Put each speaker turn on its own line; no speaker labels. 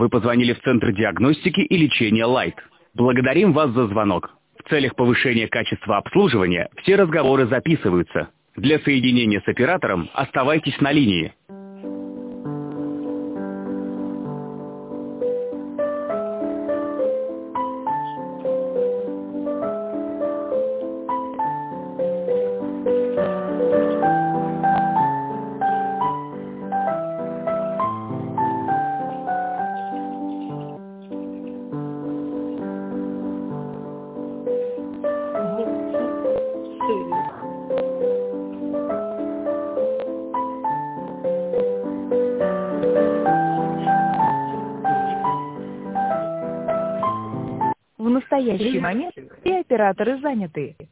Вы позвонили в Центр диагностики и лечения Light. Благодарим вас за звонок. В целях повышения качества обслуживания все разговоры записываются. Для соединения с оператором оставайтесь на линии.
В настоящий момент все операторы заняты.